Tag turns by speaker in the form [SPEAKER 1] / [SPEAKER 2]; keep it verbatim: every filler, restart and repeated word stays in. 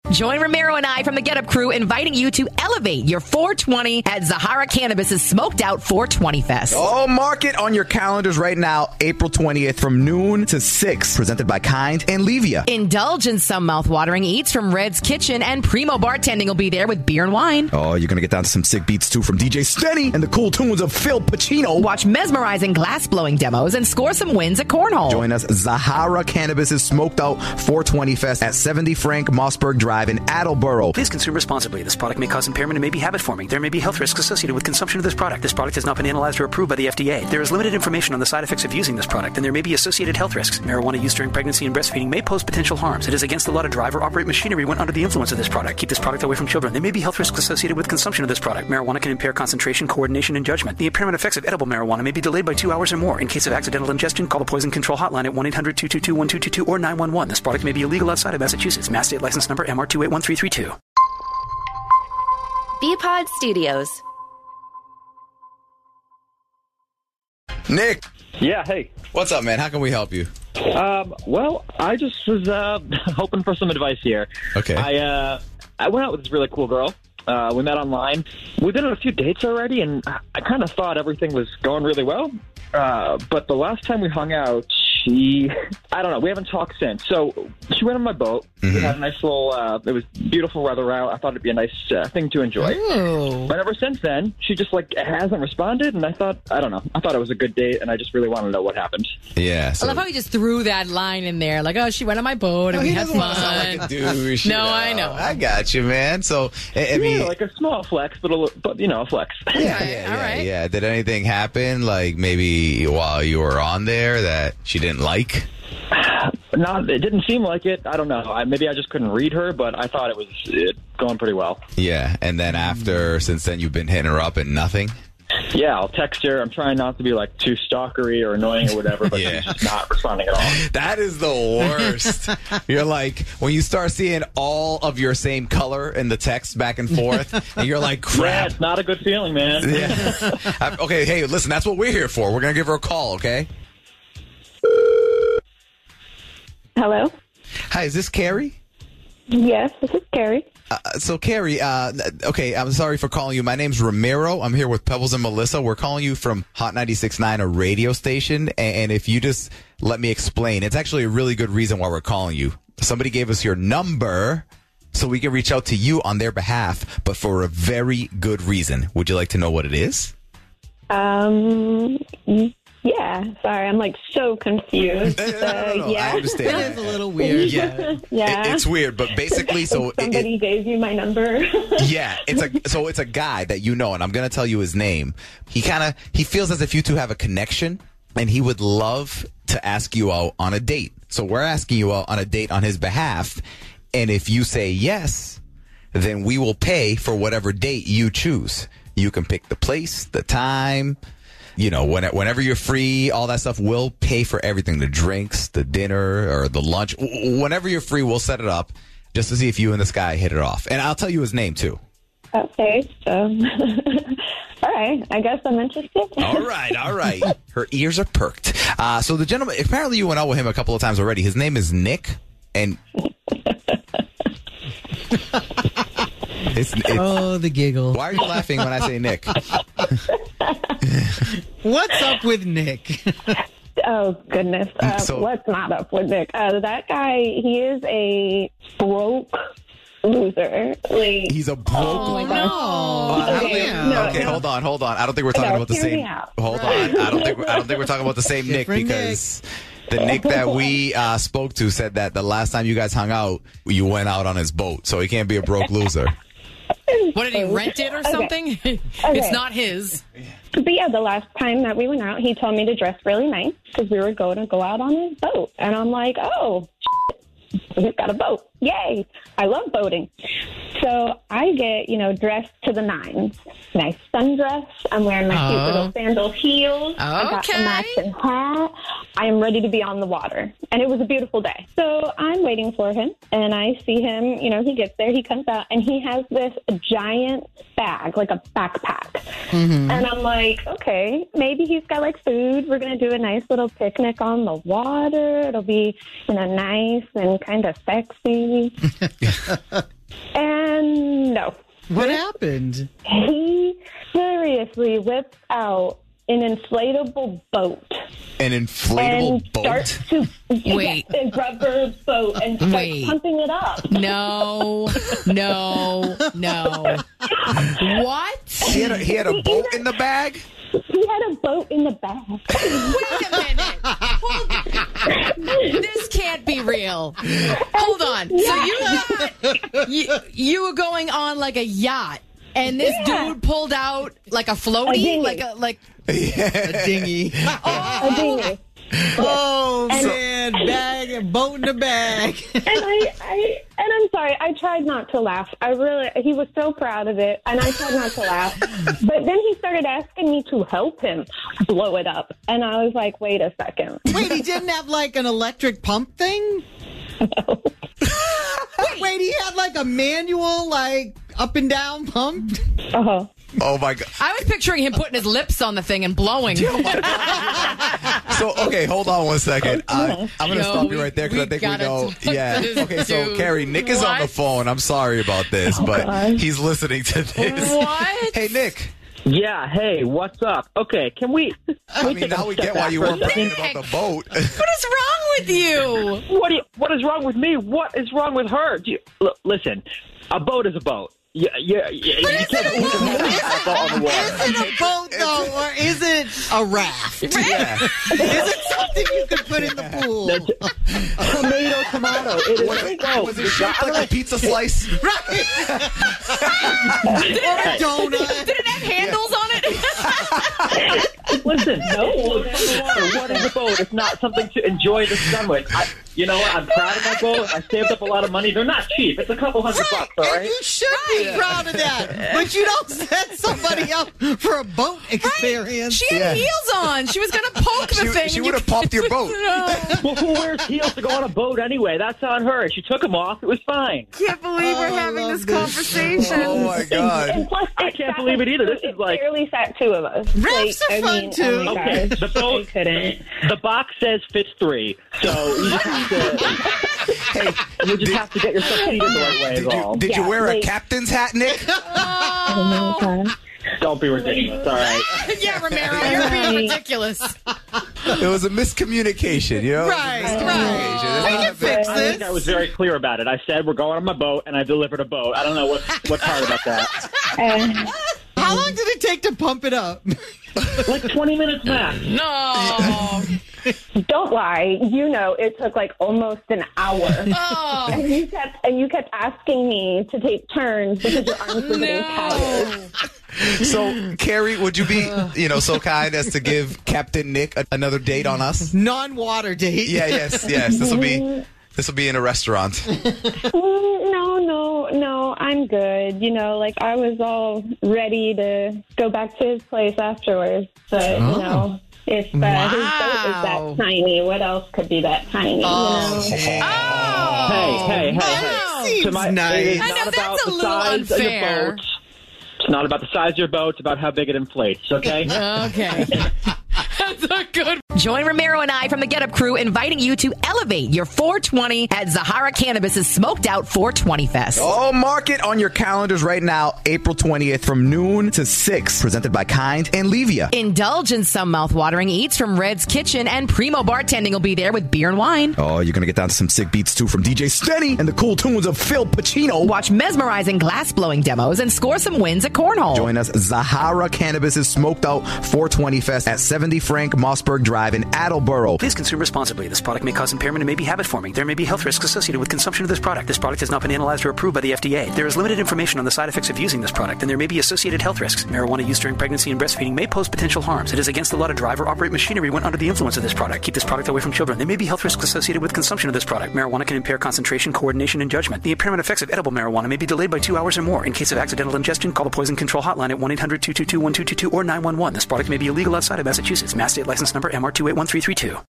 [SPEAKER 1] Join Ramiro and I from the Get Up crew inviting you to elevate your four twenty at Zahara Cannabis' Smoked Out four twenty Fest.
[SPEAKER 2] Oh, mark it on your calendars right now, April twentieth from noon to six. Presented by Kind and Levia.
[SPEAKER 1] Indulge in some mouth-watering eats from Red's Kitchen, and Primo Bartending will be there with beer and wine.
[SPEAKER 2] Oh, you're going to get down to some sick beats, too, from D J Stenny and the cool tunes of Phil Pacino.
[SPEAKER 1] Watch mesmerizing glass-blowing demos and score some wins at Cornhole.
[SPEAKER 2] Join us, Zahara Cannabis' Smoked Out four twenty Fest at seventy Frank Mossberg Drive in Attleboro.
[SPEAKER 3] Please consume responsibly. This product may cause impairment and may be habit-forming. There may be health risks associated with consumption of this product. This product has not been analyzed or approved by the F D A. There is limited information on the side effects of using this product, and there may be associated health risks. Marijuana use during pregnancy and breastfeeding may pose potential harms. It is against the law to drive or operate machinery when under the influence of this product. Keep this product away from children. There may be health risks associated with consumption of this product. Marijuana can impair concentration, coordination, and judgment. The impairment effects of edible marijuana may be delayed by two hours or more. In case of accidental ingestion, call the poison control hotline at one eight hundred two two two one two two two or nine one one. This product may be illegal outside of Massachusetts. Mass state license number M R two eight one three three two.
[SPEAKER 4] B-Pod Studios.
[SPEAKER 2] Nick.
[SPEAKER 5] Yeah, hey.
[SPEAKER 2] What's up, man? How can we help you?
[SPEAKER 5] Um, well, I just was uh, hoping for some advice here.
[SPEAKER 2] Okay.
[SPEAKER 5] I uh, I went out with this really cool girl. Uh, we met online. We've been on a few dates already, and I kind of thought everything was going really well. Uh, but the last time we hung out, she, I don't know, we haven't talked since. So she went on my boat. Mm-hmm. We had a nice little, uh, it was beautiful weather out. I thought it'd be a nice uh, thing to enjoy.
[SPEAKER 1] Ooh.
[SPEAKER 5] But ever since then, she just like hasn't responded. And I thought, I don't know, I thought it was a good date, and I just really want to know what happened.
[SPEAKER 2] Yeah.
[SPEAKER 6] So. I love how he just threw that line in there. Like, oh, she went on my boat and
[SPEAKER 2] no,
[SPEAKER 6] we
[SPEAKER 2] he
[SPEAKER 6] had
[SPEAKER 2] doesn't
[SPEAKER 6] fun.
[SPEAKER 2] Sound like a douche,
[SPEAKER 6] no,
[SPEAKER 2] you know?
[SPEAKER 6] I know.
[SPEAKER 2] I got you, man. So, I, I mean,
[SPEAKER 5] yeah, like a small flex, but a little, but you know, a flex.
[SPEAKER 2] Yeah, yeah, yeah,
[SPEAKER 6] all right.
[SPEAKER 2] yeah. Did anything happen, like maybe while you were on there that she didn't like?
[SPEAKER 5] No, it didn't seem like it. I don't know. I, maybe I just couldn't read her, but I thought it was it, going pretty well.
[SPEAKER 2] Yeah, and then after, since then, you've been hitting her up and nothing?
[SPEAKER 5] Yeah, I'll text her. I'm trying not to be like too stalkery or annoying or whatever, but
[SPEAKER 2] yeah.
[SPEAKER 5] she's just not responding at all.
[SPEAKER 2] That is the worst. You're like, when you start seeing all of your same color in the text back and forth, and you're like, crap.
[SPEAKER 5] Yeah, it's not a good feeling, man.
[SPEAKER 2] Yeah. Okay, hey, listen, that's what we're here for. We're going to give her a call, okay?
[SPEAKER 7] Hello?
[SPEAKER 2] Hi, is this Carrie?
[SPEAKER 7] Yes, this is Carrie.
[SPEAKER 2] Uh, so, Carrie, uh, okay, I'm sorry for calling you. My name's Ramiro. I'm here with Pebbles and Melissa. We're calling you from Hot ninety-six point nine, a radio station. And if you just let me explain, it's actually a really good reason why we're calling you. Somebody gave us your number so we can reach out to you on their behalf, but for a very good reason. Would you like to know what it is?
[SPEAKER 7] Um, yeah. Sorry, I'm like so confused.
[SPEAKER 2] No, no, no, no.
[SPEAKER 7] Uh, yeah.
[SPEAKER 2] I understand.
[SPEAKER 6] That is a little weird.
[SPEAKER 2] Yeah,
[SPEAKER 7] yeah.
[SPEAKER 2] It, it's weird, but basically, so
[SPEAKER 7] somebody
[SPEAKER 2] it,
[SPEAKER 7] gave you my number.
[SPEAKER 2] yeah, it's a so it's a guy that you know, and I'm gonna tell you his name. He kind of he feels as if you two have a connection, and he would love to ask you out on a date. So we're asking you out on a date on his behalf, and if you say yes, then we will pay for whatever date you choose. You can pick the place, the time. You know, when, whenever you're free, all that stuff, we'll pay for everything. The drinks, the dinner, or the lunch. Whenever you're free, we'll set it up just to see if you and this guy hit it off. And I'll tell you his name, too.
[SPEAKER 7] Okay, so... all right, I guess I'm interested.
[SPEAKER 2] all right, all right. Her ears are perked. Uh, so the gentleman, apparently you went out with him a couple of times already. His name is Nick, and... It's, it's,
[SPEAKER 6] oh, the giggle.
[SPEAKER 2] Why are you laughing when I say Nick?
[SPEAKER 6] What's up with Nick?
[SPEAKER 7] Oh, goodness. Uh,
[SPEAKER 2] So-
[SPEAKER 7] what's not up with Nick? Uh, that guy, he is a broke loser. Like,
[SPEAKER 2] He's a broke
[SPEAKER 6] Oh,
[SPEAKER 2] loser.
[SPEAKER 6] no.
[SPEAKER 2] Uh, I don't think-
[SPEAKER 6] Damn.
[SPEAKER 7] No,
[SPEAKER 2] okay,
[SPEAKER 7] no.
[SPEAKER 2] hold on, hold on. I don't think we're talking
[SPEAKER 7] No,
[SPEAKER 2] about the
[SPEAKER 7] hear me
[SPEAKER 2] same.
[SPEAKER 7] out.
[SPEAKER 2] Hold on. I don't think we're, I don't think we're talking about the same Nick
[SPEAKER 6] Different
[SPEAKER 2] because the Nick that we uh, spoke to said that the last time you guys hung out, you went out on his boat, so he can't be a broke loser.
[SPEAKER 6] What, did he rent it or
[SPEAKER 7] Okay.
[SPEAKER 6] something?
[SPEAKER 7] Okay.
[SPEAKER 6] It's not his.
[SPEAKER 7] But yeah, the last time that we went out, he told me to dress really nice because we were going to go out on his boat. And I'm like, oh, shit, he's got a boat. Yay. I love boating. So I get, you know, dressed to the nines. Nice sundress. I'm wearing my cute
[SPEAKER 6] Oh.
[SPEAKER 7] little sandal heels. I got the
[SPEAKER 6] Okay.
[SPEAKER 7] matching hat. I am ready to be on the water. And it was a beautiful day. So I'm waiting for him, and I see him, you know, he gets there, he comes out, and he has this giant bag, like a backpack.
[SPEAKER 6] Mm-hmm.
[SPEAKER 7] And I'm like, okay, maybe he's got, like, food. We're going to do a nice little picnic on the water. It'll be, you know, nice and kind of sexy.
[SPEAKER 6] What happened?
[SPEAKER 7] He seriously whipped out an inflatable boat.
[SPEAKER 2] An inflatable
[SPEAKER 7] and
[SPEAKER 2] boat?
[SPEAKER 7] starts to
[SPEAKER 1] Wait.
[SPEAKER 7] get a rubber boat and starts
[SPEAKER 1] Wait.
[SPEAKER 7] pumping it up.
[SPEAKER 1] No, no, no. What?
[SPEAKER 2] He had, a, he had a boat in the bag?
[SPEAKER 7] He had a boat in the bag.
[SPEAKER 1] Wait a minute. Hold on. This can't be real. Hold on. So you got, you, you were going on like a yacht, and this
[SPEAKER 7] Yeah.
[SPEAKER 1] dude pulled out like a
[SPEAKER 7] A
[SPEAKER 1] floaty,
[SPEAKER 7] dinghy.
[SPEAKER 1] like a like.
[SPEAKER 6] A dinghy.
[SPEAKER 7] A dinghy.
[SPEAKER 6] Oh,
[SPEAKER 7] And-
[SPEAKER 6] man. Bag, boat in the bag.
[SPEAKER 7] And I, I, and I'm sorry, I tried not to laugh. I really, he was so proud of it, and I tried not to laugh. But then he started asking me to help him blow it up, and I was like, wait a second.
[SPEAKER 6] Wait, he didn't have like an electric pump thing?
[SPEAKER 7] No.
[SPEAKER 6] Wait, he had like a manual, like up and down pump?
[SPEAKER 7] Uh-huh.
[SPEAKER 2] Oh, my God.
[SPEAKER 1] I was picturing him putting his lips on the thing and blowing.
[SPEAKER 2] So, okay, hold on one second. Uh, I'm going to
[SPEAKER 1] No,
[SPEAKER 2] stop
[SPEAKER 1] we-
[SPEAKER 2] you right there because
[SPEAKER 1] we
[SPEAKER 2] I think we
[SPEAKER 1] gotta
[SPEAKER 2] know.
[SPEAKER 1] talk
[SPEAKER 2] Yeah.
[SPEAKER 1] to this
[SPEAKER 2] Okay, so,
[SPEAKER 1] dude.
[SPEAKER 2] Carrie, Nick is on the
[SPEAKER 1] What?
[SPEAKER 2] phone. I'm sorry about this, but
[SPEAKER 7] God.
[SPEAKER 2] he's listening to this.
[SPEAKER 1] What?
[SPEAKER 2] Hey, Nick.
[SPEAKER 5] Yeah, hey, what's up? Okay, can we... Can
[SPEAKER 2] I
[SPEAKER 5] we
[SPEAKER 2] mean,
[SPEAKER 5] take a
[SPEAKER 2] now we
[SPEAKER 5] step
[SPEAKER 2] get why
[SPEAKER 5] back
[SPEAKER 2] you
[SPEAKER 5] for a
[SPEAKER 2] weren't
[SPEAKER 5] second?
[SPEAKER 2] bragging about the boat.
[SPEAKER 1] What is wrong with you?
[SPEAKER 5] What, do you, what is wrong with me? What is wrong with her? Do you, l- listen, a boat is a boat. Yeah, yeah, yeah. You
[SPEAKER 1] is
[SPEAKER 5] can't,
[SPEAKER 1] it a
[SPEAKER 5] you can
[SPEAKER 1] boat?
[SPEAKER 5] never have a boat on the water.
[SPEAKER 6] Is it a boat, though, or is it a raft?
[SPEAKER 2] Yeah.
[SPEAKER 6] Is it something you could put in the pool?
[SPEAKER 5] Tomato, tomato. It is
[SPEAKER 2] Was
[SPEAKER 5] a
[SPEAKER 2] it,
[SPEAKER 5] boat.
[SPEAKER 2] was it shaped like a pizza slice?
[SPEAKER 6] Right. Or a donut.
[SPEAKER 1] Did it have handles on it?
[SPEAKER 5] Listen, no boat on the water. What is a boat? It's not something to enjoy the sun with. I, you know what? I'm proud of my boat. I saved up a lot of money. They're not cheap. It's a couple hundred bucks, all
[SPEAKER 6] And
[SPEAKER 5] right?
[SPEAKER 6] you should be proud of that. But you don't set somebody up for a boat experience.
[SPEAKER 1] She had
[SPEAKER 2] Yeah.
[SPEAKER 1] heels on. She was going to poke the
[SPEAKER 2] She,
[SPEAKER 1] thing.
[SPEAKER 2] she
[SPEAKER 1] and
[SPEAKER 2] would
[SPEAKER 1] you-
[SPEAKER 2] have popped your boat.
[SPEAKER 1] No.
[SPEAKER 5] Well, who wears heels to go on a boat anyway? That's on her. She took them off. It was fine.
[SPEAKER 1] Can't believe
[SPEAKER 6] Oh,
[SPEAKER 1] we're
[SPEAKER 6] I
[SPEAKER 1] having
[SPEAKER 6] love
[SPEAKER 1] this
[SPEAKER 6] this.
[SPEAKER 1] conversation.
[SPEAKER 2] Oh, my God.
[SPEAKER 7] And plus,
[SPEAKER 5] I
[SPEAKER 7] it
[SPEAKER 5] can't
[SPEAKER 7] sat
[SPEAKER 5] believe it either. This
[SPEAKER 7] it
[SPEAKER 5] is like-
[SPEAKER 7] barely sat two of us.
[SPEAKER 6] Rafts
[SPEAKER 7] like,
[SPEAKER 6] are
[SPEAKER 7] I
[SPEAKER 6] fun,
[SPEAKER 7] mean,
[SPEAKER 6] too.
[SPEAKER 7] Oh my
[SPEAKER 5] Okay,
[SPEAKER 7] gosh.
[SPEAKER 5] the boat-
[SPEAKER 7] I couldn't.
[SPEAKER 5] The box says fits three, so you just have to,
[SPEAKER 2] Hey,
[SPEAKER 5] you just have to get yourself seated the right way is
[SPEAKER 2] did you,
[SPEAKER 5] all.
[SPEAKER 2] did you
[SPEAKER 7] Yeah,
[SPEAKER 2] wear a
[SPEAKER 7] like-
[SPEAKER 2] captain's hat, Nick?
[SPEAKER 7] Oh my God.
[SPEAKER 5] Don't be ridiculous, all right?
[SPEAKER 1] Yeah, Romero, you're being ridiculous.
[SPEAKER 2] It was a miscommunication, you know?
[SPEAKER 6] Right,
[SPEAKER 2] It was a
[SPEAKER 6] right.
[SPEAKER 2] miscommunication. It's
[SPEAKER 6] We
[SPEAKER 2] not
[SPEAKER 6] can
[SPEAKER 2] a big-
[SPEAKER 6] fix
[SPEAKER 5] I
[SPEAKER 6] this.
[SPEAKER 5] think I was very clear about it. I said we're going on my boat, and I delivered a boat. I don't know what what part about that.
[SPEAKER 7] Uh,
[SPEAKER 6] How long did it take to pump it up?
[SPEAKER 5] Like twenty minutes max.
[SPEAKER 1] No.
[SPEAKER 7] don't lie. You know, it took like almost an hour.
[SPEAKER 1] Oh,
[SPEAKER 7] And you kept and you kept asking me to take turns because your arms were getting tired.
[SPEAKER 1] no.
[SPEAKER 2] So, Carrie, would you be, you know, so kind as to give Captain Nick a- another date on us?
[SPEAKER 6] Non-water date.
[SPEAKER 2] Yeah, yes, yes. This will be this will be in a restaurant.
[SPEAKER 7] Mm, No, no, no. I'm good. You know, like I was all ready to go back to his place afterwards. But you know, if uh, his boat is
[SPEAKER 1] Wow.
[SPEAKER 7] that tiny, what else could be that tiny?
[SPEAKER 6] Oh,
[SPEAKER 7] you know?
[SPEAKER 6] gee.
[SPEAKER 1] Oh.
[SPEAKER 5] Hey, hey, hey,
[SPEAKER 1] Wow.
[SPEAKER 5] hey.
[SPEAKER 6] Seems
[SPEAKER 5] To my-
[SPEAKER 6] nice.
[SPEAKER 5] It is
[SPEAKER 1] I
[SPEAKER 5] not
[SPEAKER 1] know,
[SPEAKER 5] about
[SPEAKER 1] that's a
[SPEAKER 5] the
[SPEAKER 1] little
[SPEAKER 5] size of
[SPEAKER 1] unfair.
[SPEAKER 5] your boat. It's not about the size of your boat. It's about how big it inflates, okay?
[SPEAKER 1] Okay. That's a good. Join Romero and I from the Get Up Crew, inviting you to elevate your four twenty at Zahara Cannabis's Smoked Out four twenty Fest.
[SPEAKER 2] Oh, mark it on your calendars right now, April twentieth from noon to six, presented by Kind and Levia.
[SPEAKER 1] Indulge in some mouth-watering eats from Red's Kitchen, and Primo Bartending will be there with beer and wine.
[SPEAKER 2] Oh, you're going to get down to some sick beats, too, from D J Stenny and the cool tunes of Phil Pacino.
[SPEAKER 1] Watch mesmerizing glass-blowing demos and score some wins at Cornhole.
[SPEAKER 2] Join us, Zahara Cannabis's Smoked Out four twenty Fest at seventy Frank Mossberg Drive in Attleboro.
[SPEAKER 3] Please consume responsibly. This product may cause impairment and may be habit-forming. There may be health risks associated with consumption of this product. This product has not been analyzed or approved by the F D A. There is limited information on the side effects of using this product, and there may be associated health risks. Marijuana use during pregnancy and breastfeeding may pose potential harms. It is against the law to drive or operate machinery when under the influence of this product. Keep this product away from children. There may be health risks associated with consumption of this product. Marijuana can impair concentration, coordination, and judgment. The impairment effects of edible marijuana may be delayed by two hours or more. In case of accidental ingestion, call the Poison Control Hotline at one eight hundred two two two one two two two or nine one one. This product may be illegal outside of Massachusetts. Mass State License Number M R two eight one three three two.